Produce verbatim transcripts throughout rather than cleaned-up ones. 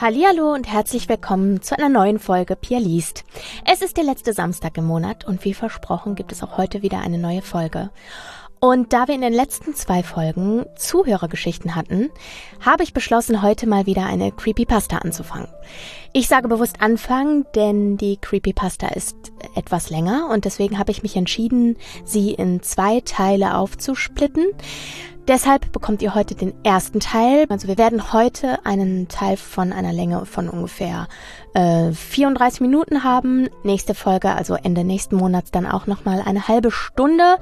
Hallihallo und herzlich willkommen zu einer neuen Folge Pia liest. Es ist der letzte Samstag im Monat und wie versprochen gibt es auch heute wieder eine neue Folge. Und da wir in den letzten zwei Folgen Zuhörergeschichten hatten, habe ich beschlossen, heute mal wieder eine Creepypasta anzufangen. Ich sage bewusst anfangen, denn die Creepypasta ist etwas länger und deswegen habe ich mich entschieden, sie in zwei Teile aufzusplitten. Deshalb bekommt ihr heute den ersten Teil. Also wir werden heute einen Teil von einer Länge von ungefähr äh, vierunddreißig Minuten haben. Nächste Folge, also Ende nächsten Monats, dann auch nochmal eine halbe Stunde.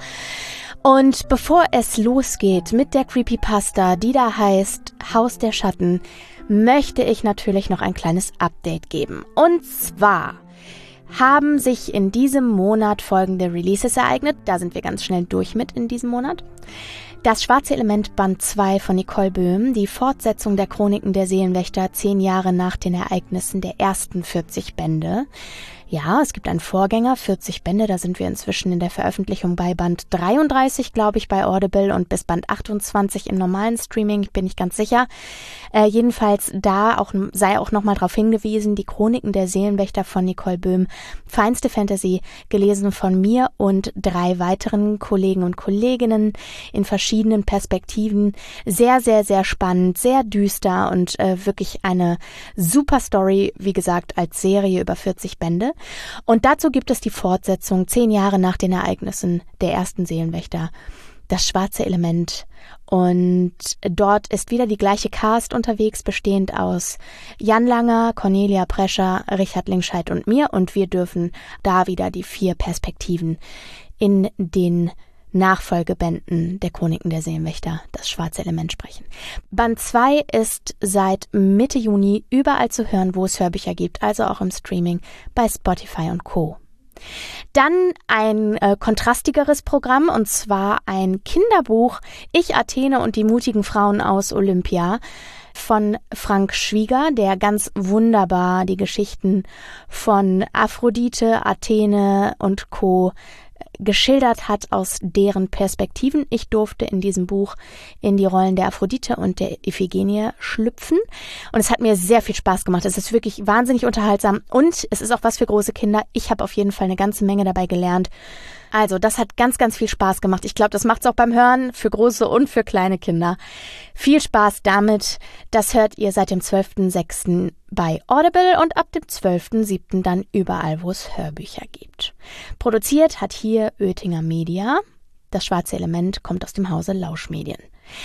Und bevor es losgeht mit der Creepypasta, die da heißt Haus der Schatten, möchte ich natürlich noch ein kleines Update geben. Und zwar haben sich in diesem Monat folgende Releases ereignet. Da sind wir ganz schnell durch mit in diesem Monat. Das Schwarze Element Band zwei von Nicole Böhm, die Fortsetzung der Chroniken der Seelenwächter, zehn Jahre nach den Ereignissen der ersten vierzig Bände. Ja, es gibt einen Vorgänger, vierzig Bände, da sind wir inzwischen in der Veröffentlichung bei Band dreiunddreißig, glaube ich, bei Audible und bis Band achtundzwanzig im normalen Streaming, bin ich ganz sicher. Äh, jedenfalls da auch, sei auch nochmal darauf hingewiesen, die Chroniken der Seelenwächter von Nicole Böhm, feinste Fantasy, gelesen von mir und drei weiteren Kollegen und Kolleginnen in verschiedenen Perspektiven. Sehr, sehr, sehr spannend, sehr düster und äh, wirklich eine super Story, wie gesagt, als Serie über vierzig Bände. Und dazu gibt es die Fortsetzung, zehn Jahre nach den Ereignissen der ersten Seelenwächter, das Schwarze Element. Und dort ist wieder die gleiche Cast unterwegs, bestehend aus Jan Langer, Cornelia Prescher, Richard Lingscheid und mir. Und wir dürfen da wieder die vier Perspektiven in den Nachfolgebänden der Chroniken der Seelenwächter, das Schwarze Element, sprechen. Band zwei ist seit Mitte Juni überall zu hören, wo es Hörbücher gibt, also auch im Streaming bei Spotify und Co. Dann ein äh, kontrastigeres Programm, und zwar ein Kinderbuch Ich, Athene und die mutigen Frauen aus Olympia von Frank Schwieger, der ganz wunderbar die Geschichten von Aphrodite, Athene und Co. geschildert hat aus deren Perspektiven. Ich durfte in diesem Buch in die Rollen der Aphrodite und der Iphigenie schlüpfen und es hat mir sehr viel Spaß gemacht. Es ist wirklich wahnsinnig unterhaltsam und es ist auch was für große Kinder. Ich habe auf jeden Fall eine ganze Menge dabei gelernt. Also, das hat ganz, ganz viel Spaß gemacht. Ich glaube, das macht es auch beim Hören für große und für kleine Kinder. Viel Spaß damit. Das hört ihr seit dem zwölften sechsten bei Audible und ab dem zwölften siebten dann überall, wo es Hörbücher gibt. Produziert hat hier Oetinger Media. Das Schwarze Element kommt aus dem Hause Lauschmedien.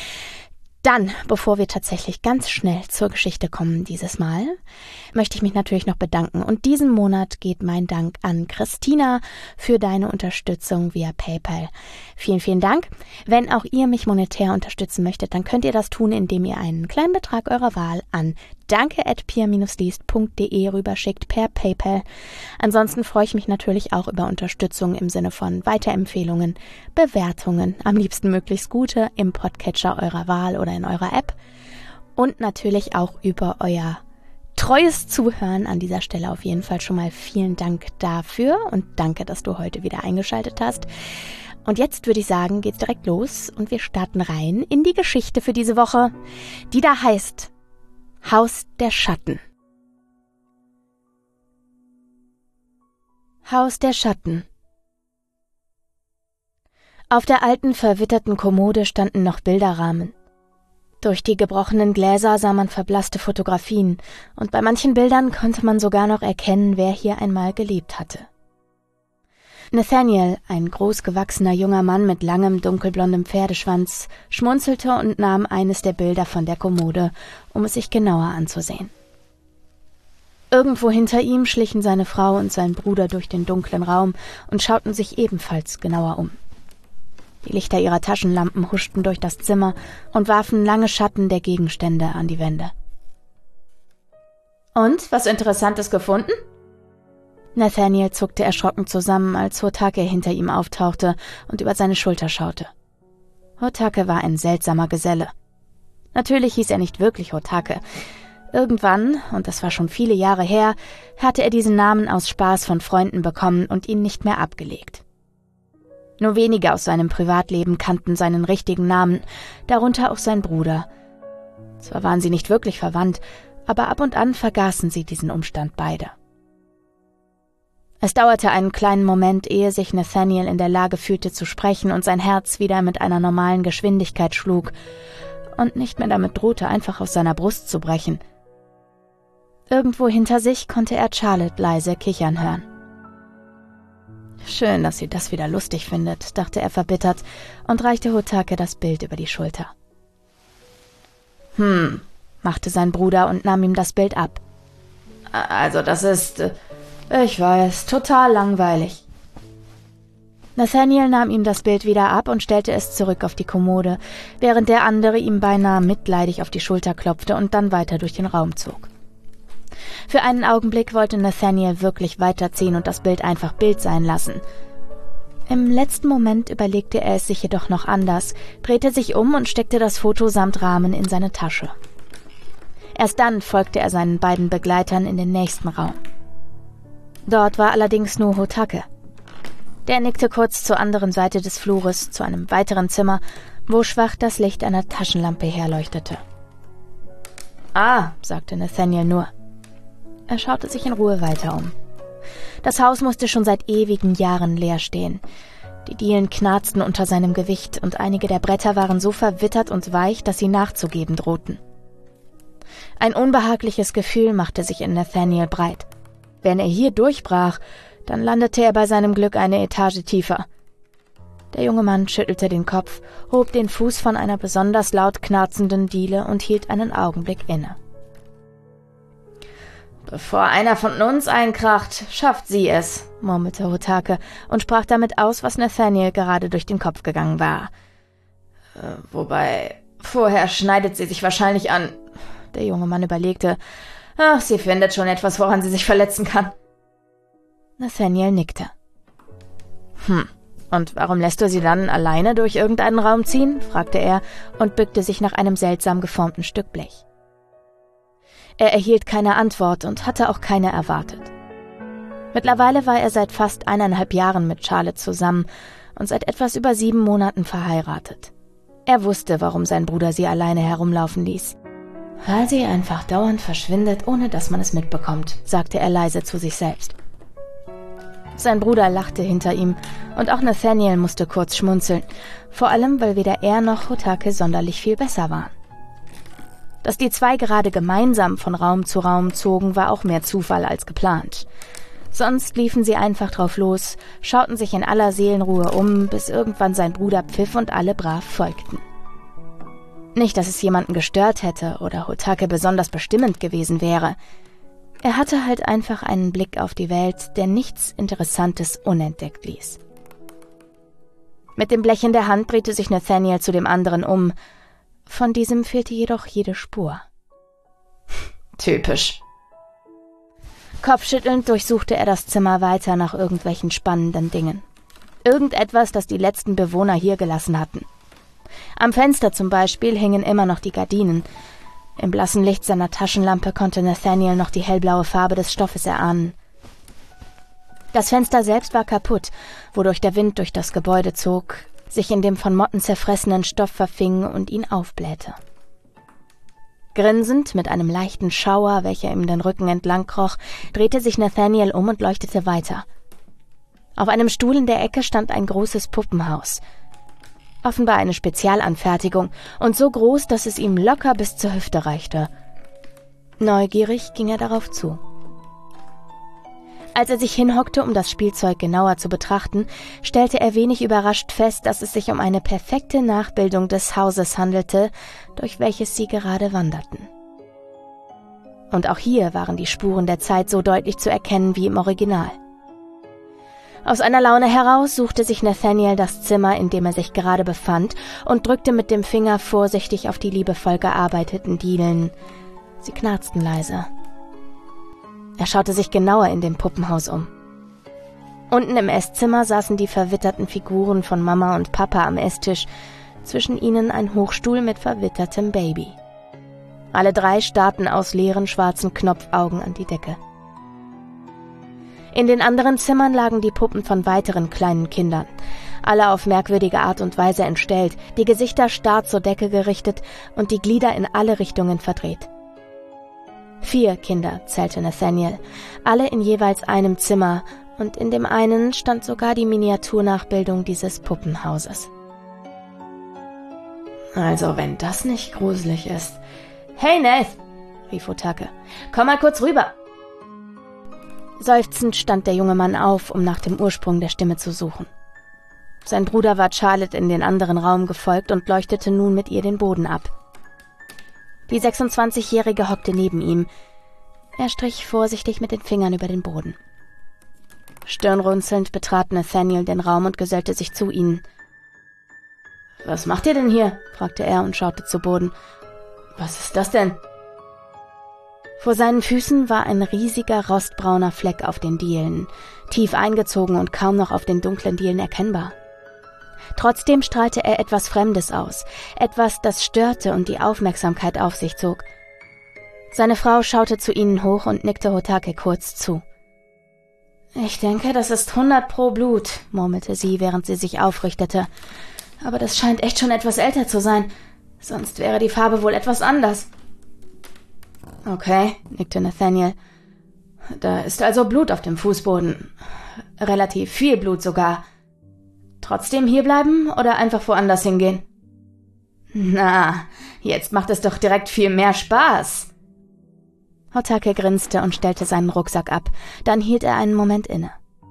Dann, bevor wir tatsächlich ganz schnell zur Geschichte kommen dieses Mal, möchte ich mich natürlich noch bedanken. Und diesen Monat geht mein Dank an Christina für deine Unterstützung via PayPal. Vielen, vielen Dank. Wenn auch ihr mich monetär unterstützen möchtet, dann könnt ihr das tun, indem ihr einen kleinen Betrag eurer Wahl an danke at pia liest punkt de rüberschickt per PayPal. Ansonsten freue ich mich natürlich auch über Unterstützung im Sinne von Weiterempfehlungen, Bewertungen, am liebsten möglichst gute im Podcatcher eurer Wahl oder in eurer App und natürlich auch über euer treues Zuhören. An dieser Stelle auf jeden Fall schon mal vielen Dank dafür und danke, dass du heute wieder eingeschaltet hast. Und jetzt würde ich sagen, geht's direkt los und wir starten rein in die Geschichte für diese Woche, die da heißt Haus der Schatten. Haus der Schatten. Auf der alten, verwitterten Kommode standen noch Bilderrahmen. Durch die gebrochenen Gläser sah man verblasste Fotografien, und bei manchen Bildern konnte man sogar noch erkennen, wer hier einmal gelebt hatte. Nathaniel, ein großgewachsener junger Mann mit langem, dunkelblondem Pferdeschwanz, schmunzelte und nahm eines der Bilder von der Kommode, um es sich genauer anzusehen. Irgendwo hinter ihm schlichen seine Frau und sein Bruder durch den dunklen Raum und schauten sich ebenfalls genauer um. Die Lichter ihrer Taschenlampen huschten durch das Zimmer und warfen lange Schatten der Gegenstände an die Wände. »Und, was Interessantes gefunden?« Nathaniel zuckte erschrocken zusammen, als Hotake hinter ihm auftauchte und über seine Schulter schaute. Hotake war ein seltsamer Geselle. Natürlich hieß er nicht wirklich Hotake. Irgendwann, und das war schon viele Jahre her, hatte er diesen Namen aus Spaß von Freunden bekommen und ihn nicht mehr abgelegt. Nur wenige aus seinem Privatleben kannten seinen richtigen Namen, darunter auch sein Bruder. Zwar waren sie nicht wirklich verwandt, aber ab und an vergaßen sie diesen Umstand beide. Es dauerte einen kleinen Moment, ehe sich Nathaniel in der Lage fühlte zu sprechen und sein Herz wieder mit einer normalen Geschwindigkeit schlug und nicht mehr damit drohte, einfach aus seiner Brust zu brechen. Irgendwo hinter sich konnte er Charlotte leise kichern hören. Schön, dass sie das wieder lustig findet, dachte er verbittert und reichte Hotake das Bild über die Schulter. Hm, machte sein Bruder und nahm ihm das Bild ab. Also das ist, ich weiß, total langweilig. Nathaniel nahm ihm das Bild wieder ab und stellte es zurück auf die Kommode, während der andere ihm beinahe mitleidig auf die Schulter klopfte und dann weiter durch den Raum zog. Für einen Augenblick wollte Nathaniel wirklich weiterziehen und das Bild einfach Bild sein lassen. Im letzten Moment überlegte er es sich jedoch noch anders, drehte sich um und steckte das Foto samt Rahmen in seine Tasche. Erst dann folgte er seinen beiden Begleitern in den nächsten Raum. Dort war allerdings nur Hotake. Der nickte kurz zur anderen Seite des Flures, zu einem weiteren Zimmer, wo schwach das Licht einer Taschenlampe herleuchtete. »Ah«, sagte Nathaniel nur. Er schaute sich in Ruhe weiter um. Das Haus musste schon seit ewigen Jahren leer stehen. Die Dielen knarzten unter seinem Gewicht und einige der Bretter waren so verwittert und weich, dass sie nachzugeben drohten. Ein unbehagliches Gefühl machte sich in Nathaniel breit. Wenn er hier durchbrach, dann landete er bei seinem Glück eine Etage tiefer. Der junge Mann schüttelte den Kopf, hob den Fuß von einer besonders laut knarzenden Diele und hielt einen Augenblick inne. »Bevor einer von uns einkracht, schafft sie es«, murmelte Hotake und sprach damit aus, was Nathaniel gerade durch den Kopf gegangen war. Äh, »Wobei, vorher schneidet sie sich wahrscheinlich an.« Der junge Mann überlegte. »Ach, sie findet schon etwas, woran sie sich verletzen kann.« Nathaniel nickte. »Hm, und warum lässt du sie dann alleine durch irgendeinen Raum ziehen?« fragte er und bückte sich nach einem seltsam geformten Stück Blech. Er erhielt keine Antwort und hatte auch keine erwartet. Mittlerweile war er seit fast eineinhalb Jahren mit Charlotte zusammen und seit etwas über sieben Monaten verheiratet. Er wusste, warum sein Bruder sie alleine herumlaufen ließ. »Weil sie einfach dauernd verschwindet, ohne dass man es mitbekommt«, sagte er leise zu sich selbst. Sein Bruder lachte hinter ihm und auch Nathaniel musste kurz schmunzeln, vor allem, weil weder er noch Hotake sonderlich viel besser waren. Dass die zwei gerade gemeinsam von Raum zu Raum zogen, war auch mehr Zufall als geplant. Sonst liefen sie einfach drauf los, schauten sich in aller Seelenruhe um, bis irgendwann sein Bruder pfiff und alle brav folgten. Nicht, dass es jemanden gestört hätte oder Hotake besonders bestimmend gewesen wäre. Er hatte halt einfach einen Blick auf die Welt, der nichts Interessantes unentdeckt ließ. Mit dem Blech in der Hand drehte sich Nathaniel zu dem anderen um. Von diesem fehlte jedoch jede Spur. Typisch. Kopfschüttelnd durchsuchte er das Zimmer weiter nach irgendwelchen spannenden Dingen. Irgendetwas, das die letzten Bewohner hier gelassen hatten. Am Fenster zum Beispiel hingen immer noch die Gardinen. Im blassen Licht seiner Taschenlampe konnte Nathaniel noch die hellblaue Farbe des Stoffes erahnen. Das Fenster selbst war kaputt, wodurch der Wind durch das Gebäude zog, sich in dem von Motten zerfressenen Stoff verfing und ihn aufblähte. Grinsend, mit einem leichten Schauer, welcher ihm den Rücken entlang kroch, drehte sich Nathaniel um und leuchtete weiter. Auf einem Stuhl in der Ecke stand ein großes Puppenhaus. Offenbar eine Spezialanfertigung und so groß, dass es ihm locker bis zur Hüfte reichte. Neugierig ging er darauf zu. Als er sich hinhockte, um das Spielzeug genauer zu betrachten, stellte er wenig überrascht fest, dass es sich um eine perfekte Nachbildung des Hauses handelte, durch welches sie gerade wanderten. Und auch hier waren die Spuren der Zeit so deutlich zu erkennen wie im Original. Aus einer Laune heraus suchte sich Nathaniel das Zimmer, in dem er sich gerade befand, und drückte mit dem Finger vorsichtig auf die liebevoll gearbeiteten Dielen. Sie knarzten leise. Er schaute sich genauer in dem Puppenhaus um. Unten im Esszimmer saßen die verwitterten Figuren von Mama und Papa am Esstisch, zwischen ihnen ein Hochstuhl mit verwittertem Baby. Alle drei starrten aus leeren schwarzen Knopfaugen an die Decke. In den anderen Zimmern lagen die Puppen von weiteren kleinen Kindern, alle auf merkwürdige Art und Weise entstellt, die Gesichter starr zur Decke gerichtet und die Glieder in alle Richtungen verdreht. Vier Kinder, zählte Nathaniel, alle in jeweils einem Zimmer, und in dem einen stand sogar die Miniaturnachbildung dieses Puppenhauses. Also, wenn das nicht gruselig ist. »Hey, Nath«, rief Hotake, »komm mal kurz rüber.« Seufzend stand der junge Mann auf, um nach dem Ursprung der Stimme zu suchen. Sein Bruder war Charlotte in den anderen Raum gefolgt und leuchtete nun mit ihr den Boden ab. Die sechsundzwanzigjährige hockte neben ihm. Er strich vorsichtig mit den Fingern über den Boden. Stirnrunzelnd betrat Nathaniel den Raum und gesellte sich zu ihnen. »Was macht ihr denn hier?« fragte er und schaute zu Boden. »Was ist das denn?« Vor seinen Füßen war ein riesiger rostbrauner Fleck auf den Dielen, tief eingezogen und kaum noch auf den dunklen Dielen erkennbar. Trotzdem strahlte er etwas Fremdes aus, etwas, das störte und die Aufmerksamkeit auf sich zog. Seine Frau schaute zu ihnen hoch und nickte Hotake kurz zu. »Ich denke, das ist hundert pro Blut«, murmelte sie, während sie sich aufrichtete. »Aber das scheint echt schon etwas älter zu sein. Sonst wäre die Farbe wohl etwas anders.« »Okay«, nickte Nathaniel. »Da ist also Blut auf dem Fußboden. Relativ viel Blut sogar. Trotzdem hierbleiben oder einfach woanders hingehen?« »Na, jetzt macht es doch direkt viel mehr Spaß.« Hotake grinste und stellte seinen Rucksack ab. Dann hielt er einen Moment inne.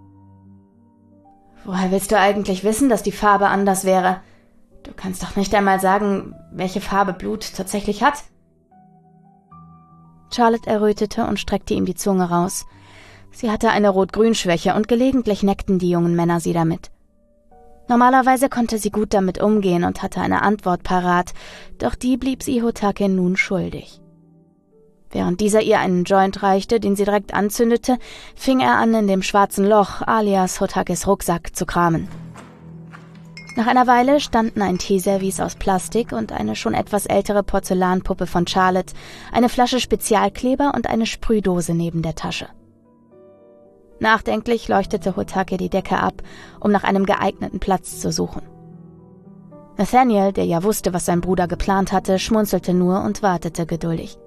»Woher willst du eigentlich wissen, dass die Farbe anders wäre? Du kannst doch nicht einmal sagen, welche Farbe Blut tatsächlich hat.« Charlotte errötete und streckte ihm die Zunge raus. Sie hatte eine Rot-Grün-Schwäche und gelegentlich neckten die jungen Männer sie damit. Normalerweise konnte sie gut damit umgehen und hatte eine Antwort parat, doch die blieb sie Hotake nun schuldig. Während dieser ihr einen Joint reichte, den sie direkt anzündete, fing er an, in dem schwarzen Loch, alias Hotakes Rucksack, zu kramen. Nach einer Weile standen ein Teeservice aus Plastik und eine schon etwas ältere Porzellanpuppe von Charlotte, eine Flasche Spezialkleber und eine Sprühdose neben der Tasche. Nachdenklich leuchtete Hotake die Decke ab, um nach einem geeigneten Platz zu suchen. Nathaniel, der ja wusste, was sein Bruder geplant hatte, schmunzelte nur und wartete geduldig.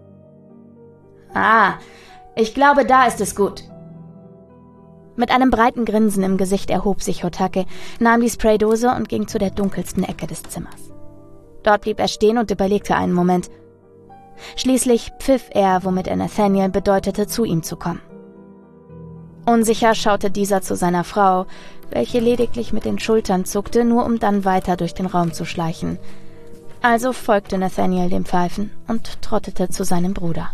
»Ah, ich glaube, da ist es gut.« Mit einem breiten Grinsen im Gesicht erhob sich Hotake, nahm die Spraydose und ging zu der dunkelsten Ecke des Zimmers. Dort blieb er stehen und überlegte einen Moment. Schließlich pfiff er, womit er Nathaniel bedeutete, zu ihm zu kommen. Unsicher schaute dieser zu seiner Frau, welche lediglich mit den Schultern zuckte, nur um dann weiter durch den Raum zu schleichen. Also folgte Nathaniel dem Pfeifen und trottete zu seinem Bruder.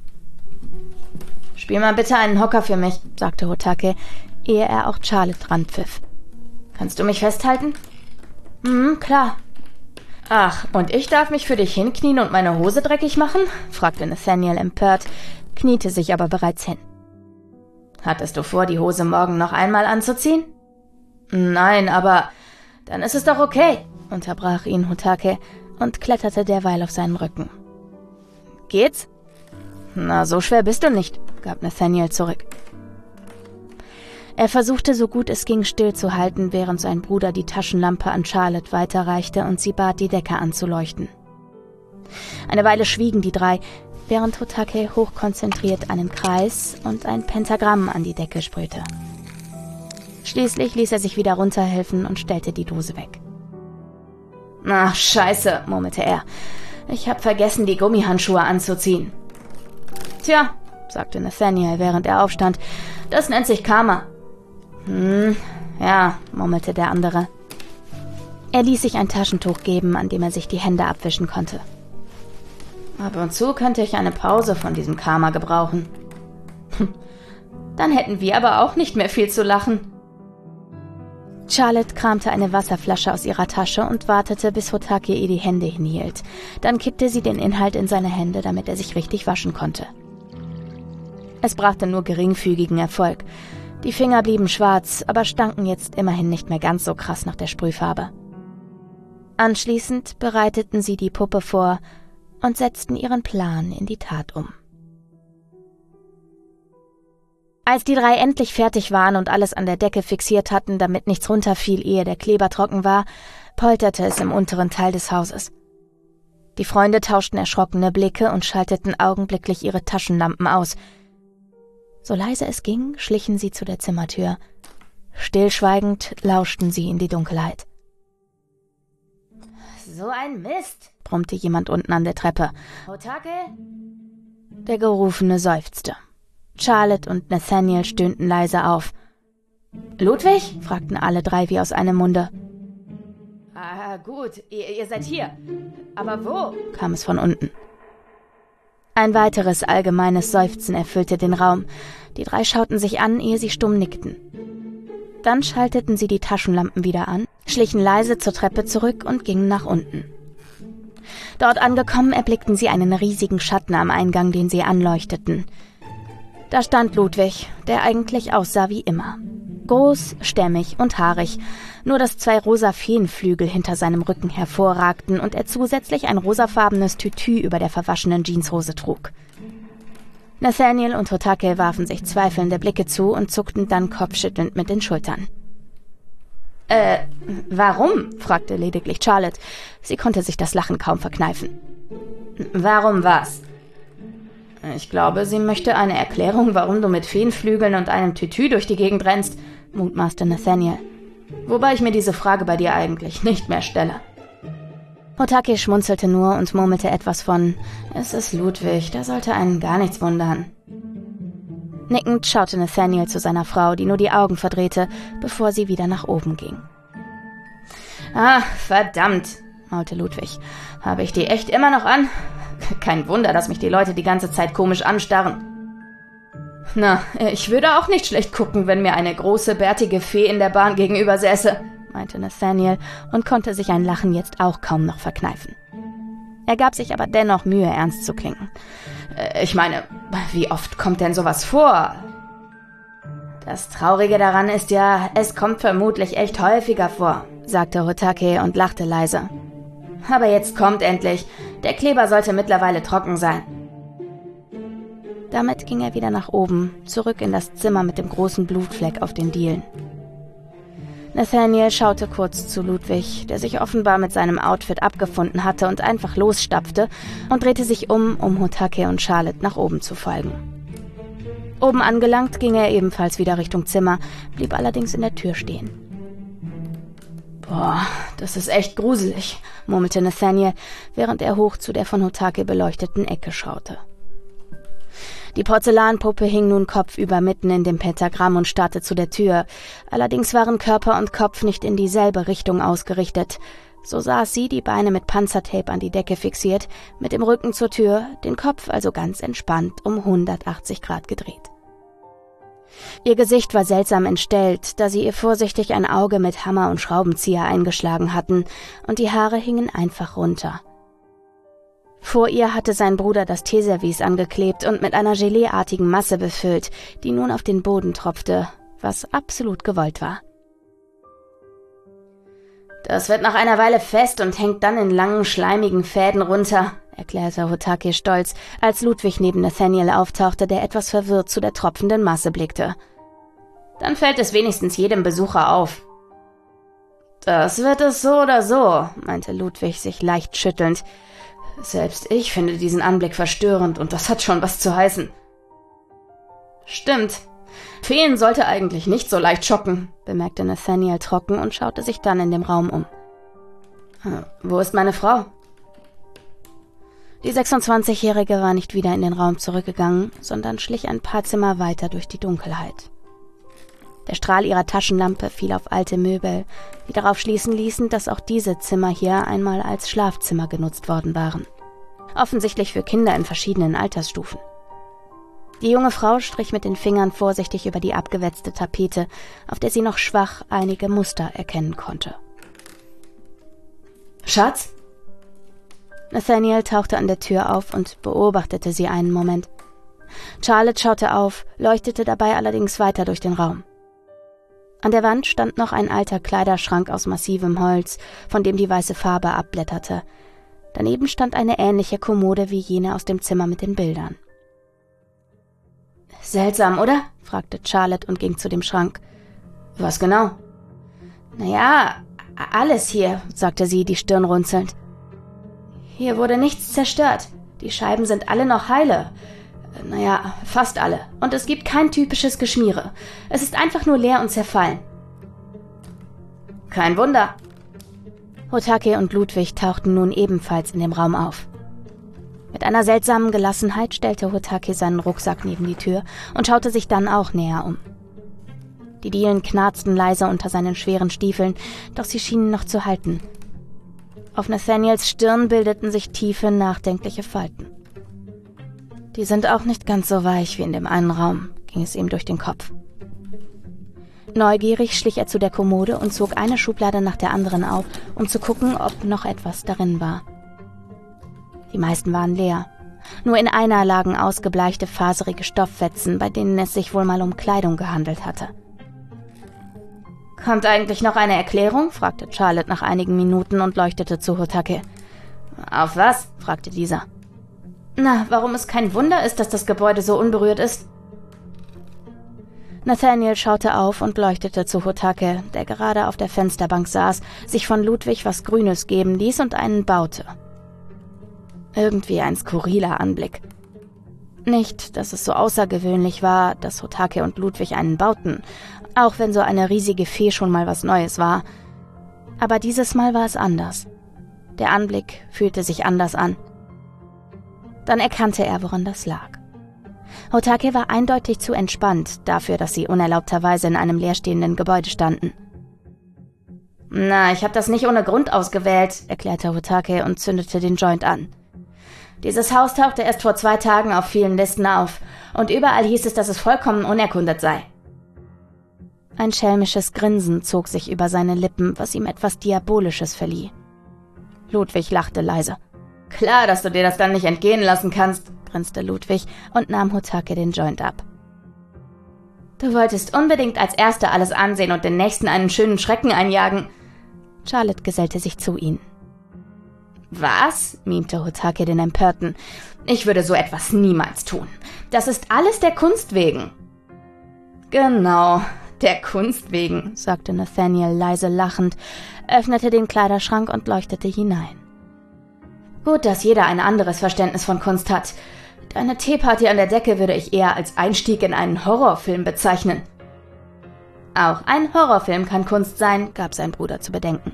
»Spiel mal bitte einen Hocker für mich«, sagte Hotake, ehe er auch Charlotte ranpfiff. »Kannst du mich festhalten?« »Mhm, klar.« »Ach, und ich darf mich für dich hinknien und meine Hose dreckig machen?« fragte Nathaniel empört, kniete sich aber bereits hin. »Hattest du vor, die Hose morgen noch einmal anzuziehen?« »Nein, aber dann ist es doch okay«, unterbrach ihn Hotake und kletterte derweil auf seinen Rücken. »Geht's?« »Na, so schwer bist du nicht«, gab Nathaniel zurück. Er versuchte, so gut es ging, stillzuhalten, während sein Bruder die Taschenlampe an Charlotte weiterreichte und sie bat, die Decke anzuleuchten. Eine Weile schwiegen die drei, während Hotake hochkonzentriert einen Kreis und ein Pentagramm an die Decke sprühte. Schließlich ließ er sich wieder runterhelfen und stellte die Dose weg. »Ach, scheiße«, murmelte er. »Ich hab vergessen, die Gummihandschuhe anzuziehen.« »Tja«, sagte Nathaniel, während er aufstand, »das nennt sich Karma.« »Hm, ja«, murmelte der andere. Er ließ sich ein Taschentuch geben, an dem er sich die Hände abwischen konnte. »Ab und zu könnte ich eine Pause von diesem Karma gebrauchen.« »Dann hätten wir aber auch nicht mehr viel zu lachen.« Charlotte kramte eine Wasserflasche aus ihrer Tasche und wartete, bis Hotake ihr die Hände hinhielt. Dann kippte sie den Inhalt in seine Hände, damit er sich richtig waschen konnte. Es brachte nur geringfügigen Erfolg. Die Finger blieben schwarz, aber stanken jetzt immerhin nicht mehr ganz so krass nach der Sprühfarbe. Anschließend bereiteten sie die Puppe vor und setzten ihren Plan in die Tat um. Als die drei endlich fertig waren und alles an der Decke fixiert hatten, damit nichts runterfiel, ehe der Kleber trocken war, polterte es im unteren Teil des Hauses. Die Freunde tauschten erschrockene Blicke und schalteten augenblicklich ihre Taschenlampen aus. So leise es ging, schlichen sie zu der Zimmertür. Stillschweigend lauschten sie in die Dunkelheit. »So ein Mist«, brummte jemand unten an der Treppe. »Hotake?« Der Gerufene seufzte. Charlotte und Nathaniel stöhnten leise auf. »Ludwig?« fragten alle drei wie aus einem Munde. »Ah, gut, ihr, ihr seid hier. Aber wo?« kam es von unten. Ein weiteres allgemeines Seufzen erfüllte den Raum. Die drei schauten sich an, ehe sie stumm nickten. Dann schalteten sie die Taschenlampen wieder an, schlichen leise zur Treppe zurück und gingen nach unten. Dort angekommen, erblickten sie einen riesigen Schatten am Eingang, den sie anleuchteten. Da stand Ludwig, der eigentlich aussah wie immer. Groß, stämmig und haarig, nur dass zwei rosa Feenflügel hinter seinem Rücken hervorragten und er zusätzlich ein rosafarbenes Tütü über der verwaschenen Jeanshose trug. Nathaniel und Hotake warfen sich zweifelnde Blicke zu und zuckten dann kopfschüttelnd mit den Schultern. »Äh, warum?« fragte lediglich Charlotte. Sie konnte sich das Lachen kaum verkneifen. »Warum was?« »Ich glaube, sie möchte eine Erklärung, warum du mit Feenflügeln und einem Tütü durch die Gegend rennst«, mutmaßte Nathaniel. »Wobei ich mir diese Frage bei dir eigentlich nicht mehr stelle.« Hotake schmunzelte nur und murmelte etwas von, »Es ist Ludwig, der sollte einen gar nichts wundern.« Nickend schaute Nathaniel zu seiner Frau, die nur die Augen verdrehte, bevor sie wieder nach oben ging. »Ah, verdammt«, maulte Ludwig. »Habe ich die echt immer noch an? Kein Wunder, dass mich die Leute die ganze Zeit komisch anstarren.« »Na, ich würde auch nicht schlecht gucken, wenn mir eine große, bärtige Fee in der Bahn gegenüber säße«, meinte Nathaniel und konnte sich ein Lachen jetzt auch kaum noch verkneifen. Er gab sich aber dennoch Mühe, ernst zu klingen. »Ich meine, wie oft kommt denn sowas vor?« »Das Traurige daran ist ja, es kommt vermutlich echt häufiger vor«, sagte Hotake und lachte leise. »Aber jetzt kommt endlich. Der Kleber sollte mittlerweile trocken sein.« Damit ging er wieder nach oben, zurück in das Zimmer mit dem großen Blutfleck auf den Dielen. Nathaniel schaute kurz zu Ludwig, der sich offenbar mit seinem Outfit abgefunden hatte und einfach losstapfte, und drehte sich um, um Hotake und Charlotte nach oben zu folgen. Oben angelangt, ging er ebenfalls wieder Richtung Zimmer, blieb allerdings in der Tür stehen. »Boah, das ist echt gruselig«, murmelte Nathaniel, während er hoch zu der von Hotake beleuchteten Ecke schaute. Die Porzellanpuppe hing nun kopfüber mitten in dem Pentagramm und starrte zu der Tür. Allerdings waren Körper und Kopf nicht in dieselbe Richtung ausgerichtet. So saß sie, die Beine mit Panzertape an die Decke fixiert, mit dem Rücken zur Tür, den Kopf also ganz entspannt um hundertachtzig Grad gedreht. Ihr Gesicht war seltsam entstellt, da sie ihr vorsichtig ein Auge mit Hammer und Schraubenzieher eingeschlagen hatten, und die Haare hingen einfach runter. Vor ihr hatte sein Bruder das Teeservice angeklebt und mit einer geleeartigen Masse befüllt, die nun auf den Boden tropfte, was absolut gewollt war. »Das wird nach einer Weile fest und hängt dann in langen, schleimigen Fäden runter«, erklärte Hotake stolz, als Ludwig neben Nathaniel auftauchte, der etwas verwirrt zu der tropfenden Masse blickte. »Dann fällt es wenigstens jedem Besucher auf.« »Das wird es so oder so«, meinte Ludwig, sich leicht schüttelnd. »Selbst ich finde diesen Anblick verstörend, und das hat schon was zu heißen.« »Stimmt. Feen sollte eigentlich nicht so leicht schocken«, bemerkte Nathaniel trocken und schaute sich dann in dem Raum um. »Wo ist meine Frau?« Die sechsundzwanzigjährige war nicht wieder in den Raum zurückgegangen, sondern schlich ein paar Zimmer weiter durch die Dunkelheit. Der Strahl ihrer Taschenlampe fiel auf alte Möbel, die darauf schließen ließen, dass auch diese Zimmer hier einmal als Schlafzimmer genutzt worden waren. Offensichtlich für Kinder in verschiedenen Altersstufen. Die junge Frau strich mit den Fingern vorsichtig über die abgewetzte Tapete, auf der sie noch schwach einige Muster erkennen konnte. »Schatz?« Nathaniel tauchte an der Tür auf und beobachtete sie einen Moment. Charlotte schaute auf, leuchtete dabei allerdings weiter durch den Raum. An der Wand stand noch ein alter Kleiderschrank aus massivem Holz, von dem die weiße Farbe abblätterte. Daneben stand eine ähnliche Kommode wie jene aus dem Zimmer mit den Bildern. »Seltsam, oder?« fragte Charlotte und ging zu dem Schrank. »Was genau?« »Naja, alles hier«, sagte sie, die Stirn runzelnd. Hier wurde nichts zerstört. Die Scheiben sind alle noch heile. Naja, fast alle. Und es gibt kein typisches Geschmiere. Es ist einfach nur leer und zerfallen. Kein Wunder. Hotake und Ludwig tauchten nun ebenfalls in dem Raum auf. Mit einer seltsamen Gelassenheit stellte Hotake seinen Rucksack neben die Tür und schaute sich dann auch näher um. Die Dielen knarzten leise unter seinen schweren Stiefeln, doch sie schienen noch zu halten. Auf Nathaniels Stirn bildeten sich tiefe, nachdenkliche Falten. Die sind auch nicht ganz so weich wie in dem einen Raum, ging es ihm durch den Kopf. Neugierig schlich er zu der Kommode und zog eine Schublade nach der anderen auf, um zu gucken, ob noch etwas darin war. Die meisten waren leer. Nur in einer lagen ausgebleichte, faserige Stofffetzen, bei denen es sich wohl mal um Kleidung gehandelt hatte. »Kommt eigentlich noch eine Erklärung?« fragte Charlotte nach einigen Minuten und leuchtete zu Hotake. »Auf was?« fragte dieser. »Na, warum es kein Wunder ist, dass das Gebäude so unberührt ist?« Nathaniel schaute auf und leuchtete zu Hotake, der gerade auf der Fensterbank saß, sich von Ludwig was Grünes geben ließ und einen baute. Irgendwie ein skurriler Anblick. Nicht, dass es so außergewöhnlich war, dass Hotake und Ludwig einen bauten, auch wenn so eine riesige Fee schon mal was Neues war. Aber dieses Mal war es anders. Der Anblick fühlte sich anders an. Dann erkannte er, woran das lag. Hotake war eindeutig zu entspannt dafür, dass sie unerlaubterweise in einem leerstehenden Gebäude standen. »Na, ich habe das nicht ohne Grund ausgewählt«, erklärte Hotake und zündete den Joint an. »Dieses Haus tauchte erst vor zwei Tagen auf vielen Listen auf, und überall hieß es, dass es vollkommen unerkundet sei.« Ein schelmisches Grinsen zog sich über seine Lippen, was ihm etwas Diabolisches verlieh. Ludwig lachte leise. »Klar, dass du dir das dann nicht entgehen lassen kannst«, grinste Ludwig und nahm Hotake den Joint ab. »Du wolltest unbedingt als Erster alles ansehen und den Nächsten einen schönen Schrecken einjagen.« Charlotte gesellte sich zu ihnen. »Was?« mimte Hotake den Empörten. »Ich würde so etwas niemals tun. Das ist alles der Kunst wegen.« »Genau, der Kunst wegen«, sagte Nathaniel leise lachend, öffnete den Kleiderschrank und leuchtete hinein. »Gut, dass jeder ein anderes Verständnis von Kunst hat. Deine Teeparty an der Decke würde ich eher als Einstieg in einen Horrorfilm bezeichnen.« »Auch ein Horrorfilm kann Kunst sein«, gab sein Bruder zu bedenken.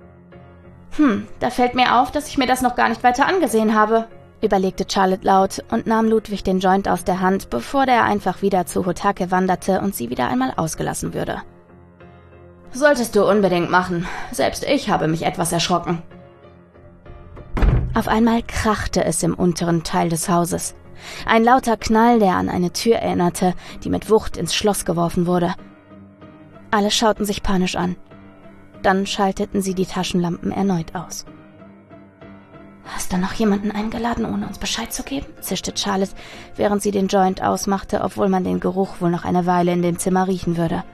»Hm, da fällt mir auf, dass ich mir das noch gar nicht weiter angesehen habe«, überlegte Charlotte laut und nahm Ludwig den Joint aus der Hand, bevor der einfach wieder zu Hotake wanderte und sie wieder einmal ausgelassen würde. »Solltest du unbedingt machen. Selbst ich habe mich etwas erschrocken.« Auf einmal krachte es im unteren Teil des Hauses. Ein lauter Knall, der an eine Tür erinnerte, die mit Wucht ins Schloss geworfen wurde. Alle schauten sich panisch an. Dann schalteten sie die Taschenlampen erneut aus. »Hast du noch jemanden eingeladen, ohne uns Bescheid zu geben?« zischte Charlotte, während sie den Joint ausmachte, obwohl man den Geruch wohl noch eine Weile in dem Zimmer riechen würde.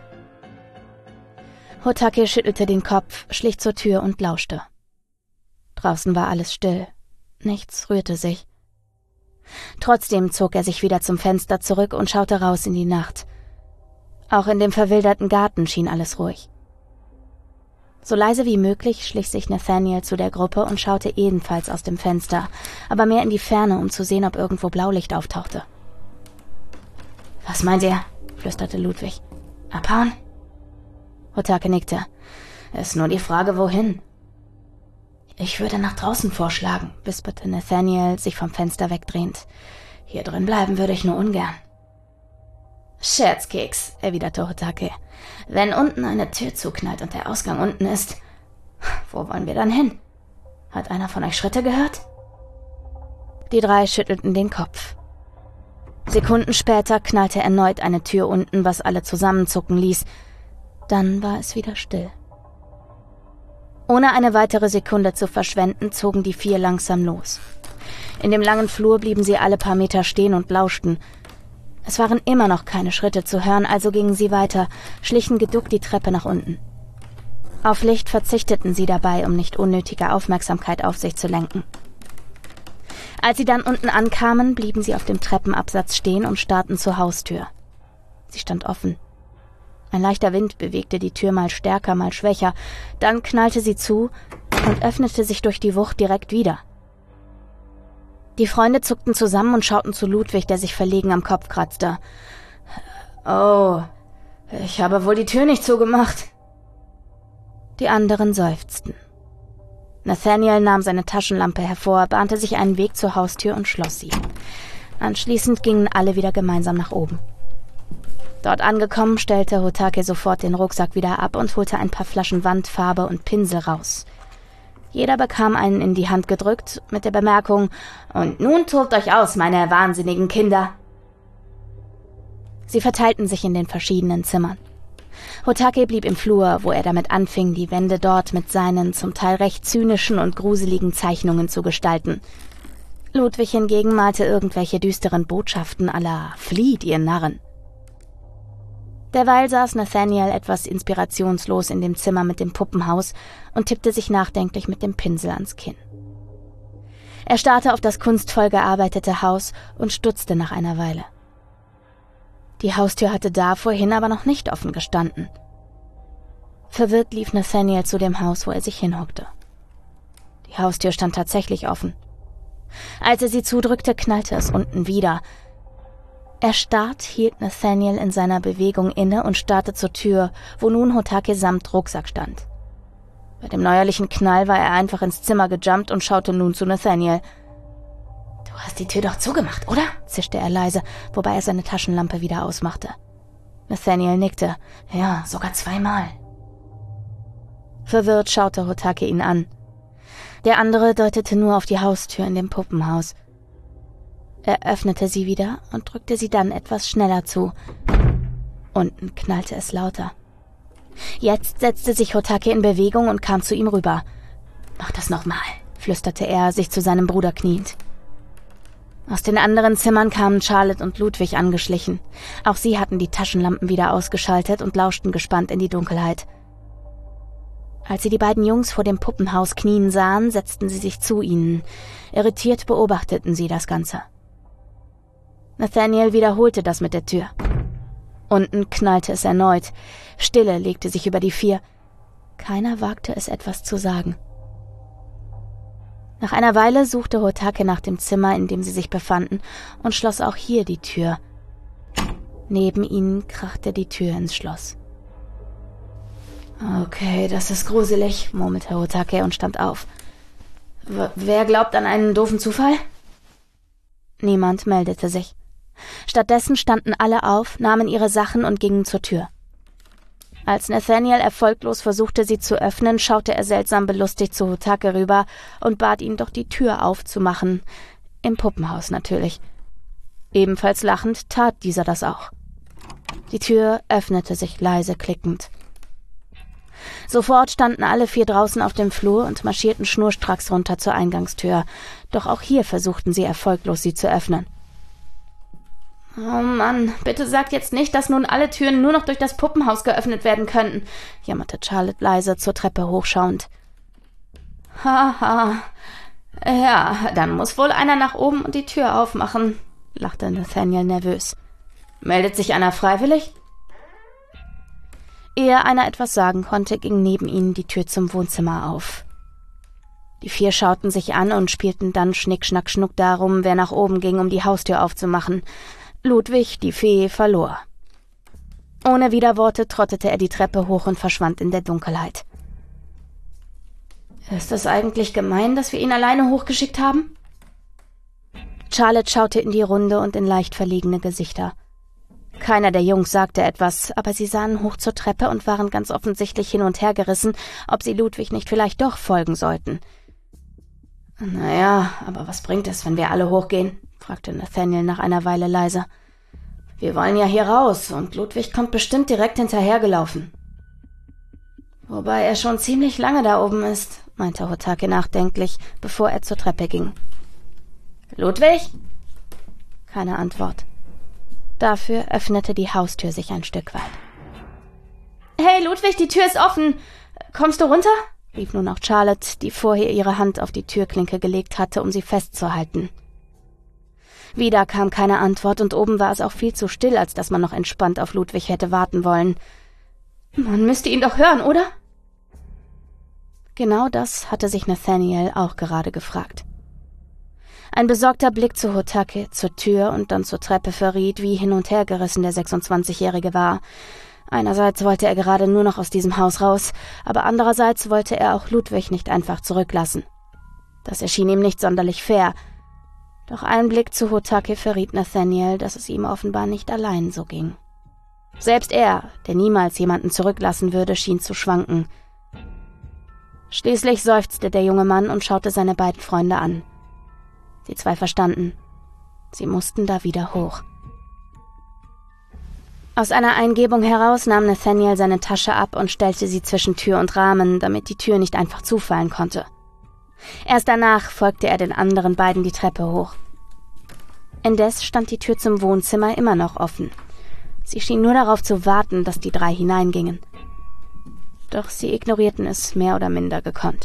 Hotake schüttelte den Kopf, schlich zur Tür und lauschte. Draußen war alles still. Nichts rührte sich. Trotzdem zog er sich wieder zum Fenster zurück und schaute raus in die Nacht. Auch in dem verwilderten Garten schien alles ruhig. So leise wie möglich schlich sich Nathaniel zu der Gruppe und schaute ebenfalls aus dem Fenster, aber mehr in die Ferne, um zu sehen, ob irgendwo Blaulicht auftauchte. »Was meint ihr?« flüsterte Ludwig. »Abhauen?« Hotake nickte. »Ist nur die Frage, wohin?« »Ich würde nach draußen vorschlagen«, wisperte Nathaniel, sich vom Fenster wegdrehend. »Hier drin bleiben würde ich nur ungern.« »Scherzkeks«, erwiderte Hotake. »Wenn unten eine Tür zuknallt und der Ausgang unten ist, wo wollen wir dann hin? Hat einer von euch Schritte gehört?« Die drei schüttelten den Kopf. Sekunden später knallte erneut eine Tür unten, was alle zusammenzucken ließ. Dann war es wieder still. Ohne eine weitere Sekunde zu verschwenden, zogen die vier langsam los. In dem langen Flur blieben sie alle paar Meter stehen und lauschten. Es waren immer noch keine Schritte zu hören, also gingen sie weiter, schlichen geduckt die Treppe nach unten. Auf Licht verzichteten sie dabei, um nicht unnötige Aufmerksamkeit auf sich zu lenken. Als sie dann unten ankamen, blieben sie auf dem Treppenabsatz stehen und starrten zur Haustür. Sie stand offen. Ein leichter Wind bewegte die Tür mal stärker, mal schwächer, dann knallte sie zu und öffnete sich durch die Wucht direkt wieder. Die Freunde zuckten zusammen und schauten zu Ludwig, der sich verlegen am Kopf kratzte. »Oh, ich habe wohl die Tür nicht zugemacht.« Die anderen seufzten. Nathaniel nahm seine Taschenlampe hervor, bahnte sich einen Weg zur Haustür und schloss sie. Anschließend gingen alle wieder gemeinsam nach oben. Dort angekommen, stellte Hotake sofort den Rucksack wieder ab und holte ein paar Flaschen Wandfarbe und Pinsel raus. Jeder bekam einen in die Hand gedrückt, mit der Bemerkung, »Und nun tobt euch aus, meine wahnsinnigen Kinder!« Sie verteilten sich in den verschiedenen Zimmern. Hotake blieb im Flur, wo er damit anfing, die Wände dort mit seinen zum Teil recht zynischen und gruseligen Zeichnungen zu gestalten. Ludwig hingegen malte irgendwelche düsteren Botschaften à la »Flieht, ihr Narren!« Derweil saß Nathaniel etwas inspirationslos in dem Zimmer mit dem Puppenhaus und tippte sich nachdenklich mit dem Pinsel ans Kinn. Er starrte auf das kunstvoll gearbeitete Haus und stutzte nach einer Weile. Die Haustür hatte da vorhin aber noch nicht offen gestanden. Verwirrt lief Nathaniel zu dem Haus, wo er sich hinhockte. Die Haustür stand tatsächlich offen. Als er sie zudrückte, knallte es unten wieder. Erstarrt hielt Nathaniel in seiner Bewegung inne und starrte zur Tür, wo nun Hotake samt Rucksack stand. Bei dem neuerlichen Knall war er einfach ins Zimmer gejumpt und schaute nun zu Nathaniel. »Du hast die Tür doch zugemacht, oder?« zischte er leise, wobei er seine Taschenlampe wieder ausmachte. Nathaniel nickte. »Ja, sogar zweimal.« Verwirrt schaute Hotake ihn an. Der andere deutete nur auf die Haustür in dem Puppenhaus. Er öffnete sie wieder und drückte sie dann etwas schneller zu. Unten knallte es lauter. Jetzt setzte sich Hotake in Bewegung und kam zu ihm rüber. »Mach das nochmal«, flüsterte er, sich zu seinem Bruder kniend. Aus den anderen Zimmern kamen Charlotte und Ludwig angeschlichen. Auch sie hatten die Taschenlampen wieder ausgeschaltet und lauschten gespannt in die Dunkelheit. Als sie die beiden Jungs vor dem Puppenhaus knien sahen, setzten sie sich zu ihnen. Irritiert beobachteten sie das Ganze. Nathaniel wiederholte das mit der Tür. Unten knallte es erneut. Stille legte sich über die vier. Keiner wagte es, etwas zu sagen. Nach einer Weile suchte Hotake nach dem Zimmer, in dem sie sich befanden, und schloss auch hier die Tür. Neben ihnen krachte die Tür ins Schloss. »Okay, das ist gruselig«, murmelte Hotake und stand auf. W- »Wer glaubt an einen doofen Zufall?« Niemand meldete sich. Stattdessen standen alle auf, nahmen ihre Sachen und gingen zur Tür. Als Nathaniel erfolglos versuchte, sie zu öffnen, schaute er seltsam belustigt zu Hotake rüber und bat ihn doch, die Tür aufzumachen. Im Puppenhaus natürlich. Ebenfalls lachend tat dieser das auch. Die Tür öffnete sich leise klickend. Sofort standen alle vier draußen auf dem Flur und marschierten schnurstracks runter zur Eingangstür. Doch auch hier versuchten sie erfolglos, sie zu öffnen. »Oh Mann, bitte sagt jetzt nicht, dass nun alle Türen nur noch durch das Puppenhaus geöffnet werden könnten«, jammerte Charlotte leise zur Treppe hochschauend. »Haha, ja, dann muss wohl einer nach oben und die Tür aufmachen«, lachte Nathaniel nervös. »Meldet sich einer freiwillig?« Ehe einer etwas sagen konnte, ging neben ihnen die Tür zum Wohnzimmer auf. Die vier schauten sich an und spielten dann Schnick, Schnack, Schnuck darum, wer nach oben ging, um die Haustür aufzumachen. Ludwig, die Fee, verlor. Ohne Widerworte trottete er die Treppe hoch und verschwand in der Dunkelheit. »Ist es eigentlich gemein, dass wir ihn alleine hochgeschickt haben?« Charlotte schaute in die Runde und in leicht verlegene Gesichter. Keiner der Jungs sagte etwas, aber sie sahen hoch zur Treppe und waren ganz offensichtlich hin und her gerissen, ob sie Ludwig nicht vielleicht doch folgen sollten. »Naja, aber was bringt es, wenn wir alle hochgehen?« fragte Nathaniel nach einer Weile leise. »Wir wollen ja hier raus, und Ludwig kommt bestimmt direkt hinterhergelaufen.« »Wobei er schon ziemlich lange da oben ist«, meinte Hotake nachdenklich, bevor er zur Treppe ging. »Ludwig?« Keine Antwort. Dafür öffnete die Haustür sich ein Stück weit. »Hey, Ludwig, die Tür ist offen. Kommst du runter?« rief nun auch Charlotte, die vorher ihre Hand auf die Türklinke gelegt hatte, um sie festzuhalten. Wieder kam keine Antwort, und oben war es auch viel zu still, als dass man noch entspannt auf Ludwig hätte warten wollen. Man müsste ihn doch hören, oder? Genau das hatte sich Nathaniel auch gerade gefragt. Ein besorgter Blick zu Hotake, zur Tür und dann zur Treppe verriet, wie hin und her gerissen der sechsundzwanzigjährige war. Einerseits wollte er gerade nur noch aus diesem Haus raus, aber andererseits wollte er auch Ludwig nicht einfach zurücklassen. Das erschien ihm nicht sonderlich fair. Doch ein Blick zu Hotake verriet Nathaniel, dass es ihm offenbar nicht allein so ging. Selbst er, der niemals jemanden zurücklassen würde, schien zu schwanken. Schließlich seufzte der junge Mann und schaute seine beiden Freunde an. Die zwei verstanden. Sie mussten da wieder hoch. Aus einer Eingebung heraus nahm Nathaniel seine Tasche ab und stellte sie zwischen Tür und Rahmen, damit die Tür nicht einfach zufallen konnte. Erst danach folgte er den anderen beiden die Treppe hoch. Indes stand die Tür zum Wohnzimmer immer noch offen. Sie schien nur darauf zu warten, dass die drei hineingingen. Doch sie ignorierten es mehr oder minder gekonnt.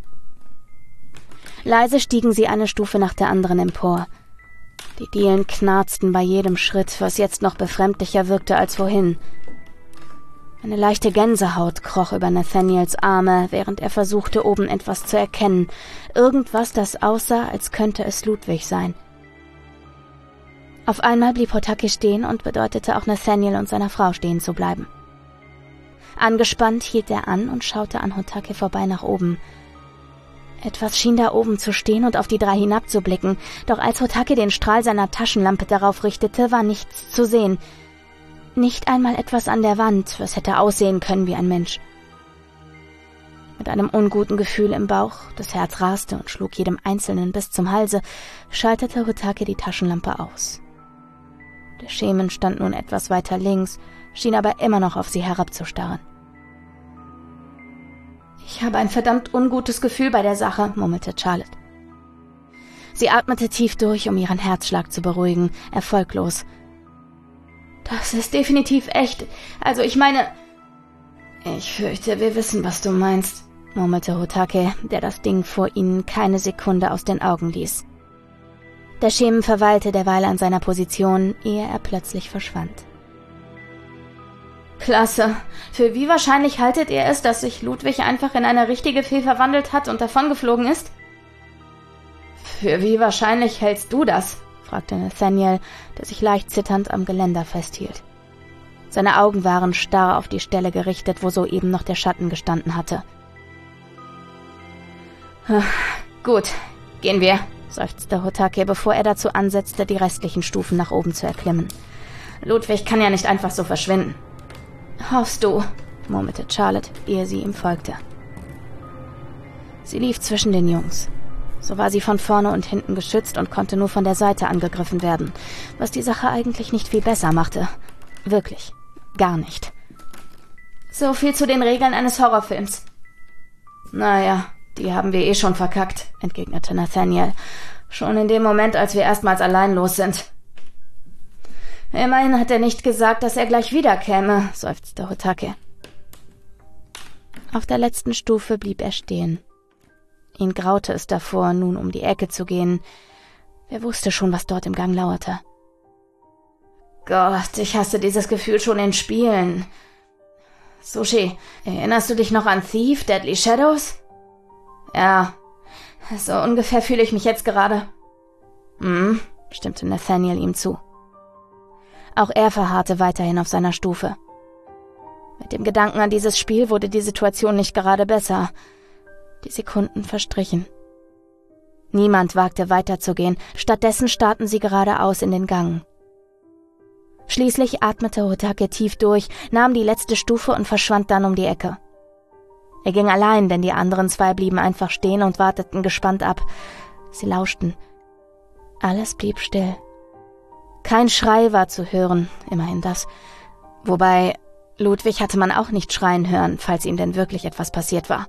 Leise stiegen sie eine Stufe nach der anderen empor. Die Dielen knarzten bei jedem Schritt, was jetzt noch befremdlicher wirkte als vorhin. Eine leichte Gänsehaut kroch über Nathaniels Arme, während er versuchte, oben etwas zu erkennen. Irgendwas, das aussah, als könnte es Ludwig sein. Auf einmal blieb Hotake stehen und bedeutete auch Nathaniel und seiner Frau stehen zu bleiben. Angespannt hielt er an und schaute an Hotake vorbei nach oben. Etwas schien da oben zu stehen und auf die drei hinabzublicken, doch als Hotake den Strahl seiner Taschenlampe darauf richtete, war nichts zu sehen. Nicht einmal etwas an der Wand, was hätte aussehen können wie ein Mensch. Mit einem unguten Gefühl im Bauch, das Herz raste und schlug jedem Einzelnen bis zum Halse, schaltete Hotake die Taschenlampe aus. Der Schemen stand nun etwas weiter links, schien aber immer noch auf sie herabzustarren. »Ich habe ein verdammt ungutes Gefühl bei der Sache«, murmelte Charlotte. Sie atmete tief durch, um ihren Herzschlag zu beruhigen, erfolglos. »Das ist definitiv echt. Also ich meine...« »Ich fürchte, wir wissen, was du meinst«, murmelte Hotake, der das Ding vor ihnen keine Sekunde aus den Augen ließ. Der Schemen verweilte derweil an seiner Position, ehe er plötzlich verschwand. »Klasse. Für wie wahrscheinlich haltet ihr es, dass sich Ludwig einfach in eine richtige Fee verwandelt hat und davongeflogen ist?« »Für wie wahrscheinlich hältst du das?« fragte Nathaniel, der sich leicht zitternd am Geländer festhielt. Seine Augen waren starr auf die Stelle gerichtet, wo soeben noch der Schatten gestanden hatte. »Gut, gehen wir«, seufzte Hotake, bevor er dazu ansetzte, die restlichen Stufen nach oben zu erklimmen. »Ludwig kann ja nicht einfach so verschwinden.« »Hoffst du«, murmelte Charlotte, ehe sie ihm folgte. Sie lief zwischen den Jungs. So war sie von vorne und hinten geschützt und konnte nur von der Seite angegriffen werden, was die Sache eigentlich nicht viel besser machte. Wirklich, gar nicht. »So viel zu den Regeln eines Horrorfilms.« »Naja, die haben wir eh schon verkackt«, entgegnete Nathaniel. »Schon in dem Moment, als wir erstmals allein los sind.« »Immerhin hat er nicht gesagt, dass er gleich wiederkäme«, seufzte Hotake. Auf der letzten Stufe blieb er stehen. Ihn graute es davor, nun um die Ecke zu gehen. Wer wusste schon, was dort im Gang lauerte. »Gott, ich hasse dieses Gefühl schon in Spielen. Sushi, erinnerst du dich noch an Thief, Deadly Shadows?« »Ja, so ungefähr fühle ich mich jetzt gerade.« »Hm«, stimmte Nathaniel ihm zu. Auch er verharrte weiterhin auf seiner Stufe. Mit dem Gedanken an dieses Spiel wurde die Situation nicht gerade besser. Die Sekunden verstrichen. Niemand wagte weiterzugehen, stattdessen starrten sie geradeaus in den Gang. Schließlich atmete Hotake tief durch, nahm die letzte Stufe und verschwand dann um die Ecke. Er ging allein, denn die anderen zwei blieben einfach stehen und warteten gespannt ab. Sie lauschten. Alles blieb still. Kein Schrei war zu hören, immerhin das. Wobei, Ludwig hatte man auch nicht schreien hören, falls ihm denn wirklich etwas passiert war.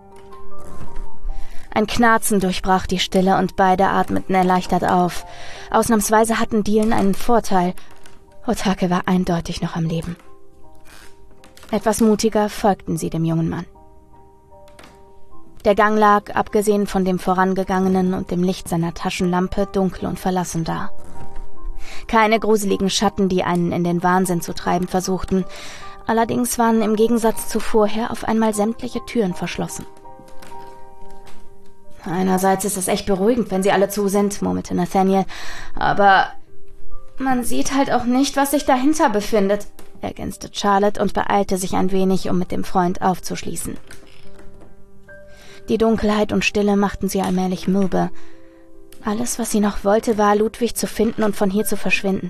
Ein Knarzen durchbrach die Stille und beide atmeten erleichtert auf. Ausnahmsweise hatten Dielen einen Vorteil. Hotake war eindeutig noch am Leben. Etwas mutiger folgten sie dem jungen Mann. Der Gang lag, abgesehen von dem Vorangegangenen und dem Licht seiner Taschenlampe, dunkel und verlassen da. Keine gruseligen Schatten, die einen in den Wahnsinn zu treiben versuchten. Allerdings waren im Gegensatz zu vorher auf einmal sämtliche Türen verschlossen. Einerseits ist es echt beruhigend, wenn sie alle zu sind, murmelte Nathaniel, aber man sieht halt auch nicht, was sich dahinter befindet, ergänzte Charlotte und beeilte sich ein wenig, um mit dem Freund aufzuschließen. Die Dunkelheit und Stille machten sie allmählich mürbe. Alles, was sie noch wollte, war, Ludwig zu finden und von hier zu verschwinden.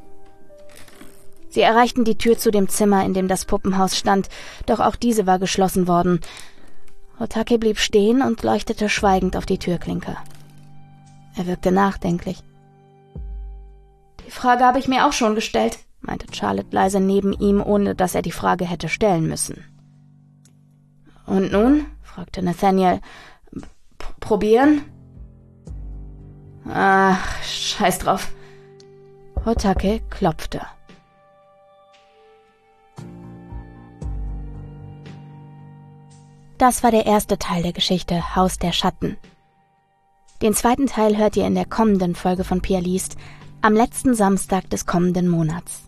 Sie erreichten die Tür zu dem Zimmer, in dem das Puppenhaus stand, doch auch diese war geschlossen worden. Hotake blieb stehen und leuchtete schweigend auf die Türklinke. Er wirkte nachdenklich. »Die Frage habe ich mir auch schon gestellt«, meinte Charlotte leise neben ihm, ohne dass er die Frage hätte stellen müssen. »Und nun?« fragte Nathaniel. »Probieren?« »Ach, scheiß drauf.« Hotake klopfte. Das war der erste Teil der Geschichte Haus der Schatten. Den zweiten Teil hört ihr in der kommenden Folge von Pia liest, am letzten Samstag des kommenden Monats.